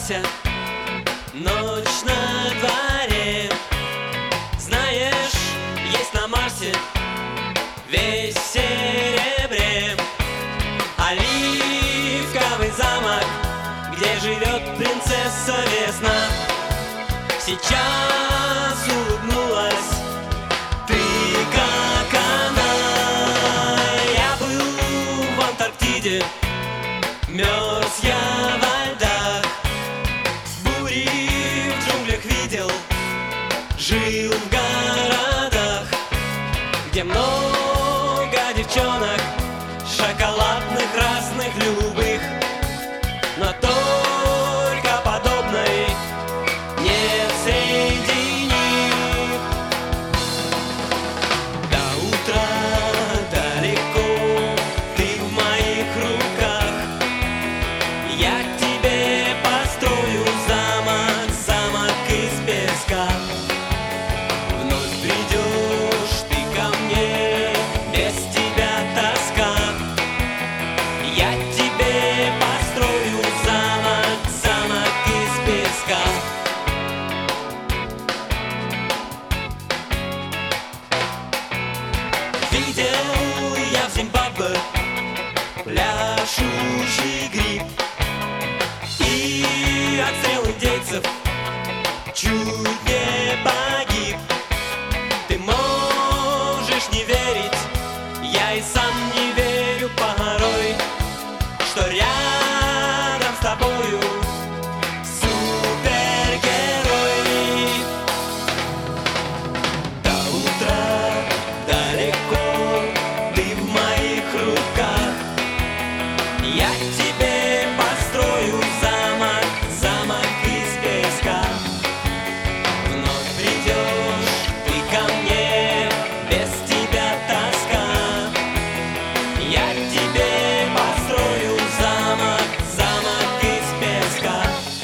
Марсе, ночь на дворе. Знаешь, есть на Марсе весь в серебре оливковый замок, где живет принцесса Весна. Сейчас улыбнулась ты, как она. Я был в Антарктиде, мерз я во льдах, бури в джунглях видел, жил в городах, где много девчонок, шоколадных, разных, любых, но только подобной нет среди них. До утра далеко, ты в моих руках, я к тебе построю замок, замок из песка. Вновь придешь ты ко мне, без тебя тоска. Я к тебе построю замок, замок из песка. Видел я в Зимбабве пляшущий гриб, и от стрел индейцев чуть не погиб. Ты можешь не верить, я и сам не верю порой, что рядом с тобою супергерой. До утра далеко, ты в моих руках, я к тебе построю замок, замок из песка. Вновь придешь ты ко мне, без тебя тоска. Я к тебе построю замок, замок из песка.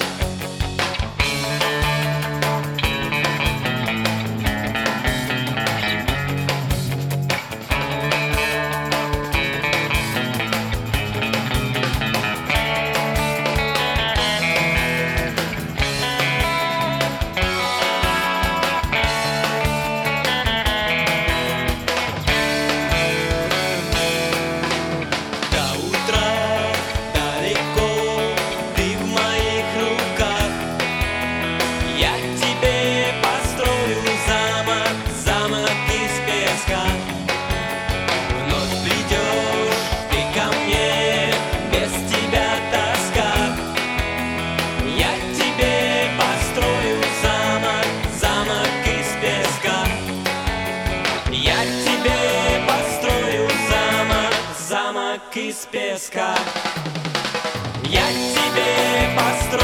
До утра далеко, ты в моих руках, я к тебе построю замок, замок из песка. Вновь придешь ты ко мне, без тебя тоска. Я к тебе построю замок, замок из песка. Я к тебе построю замок, замок из песка. Я к тебе построю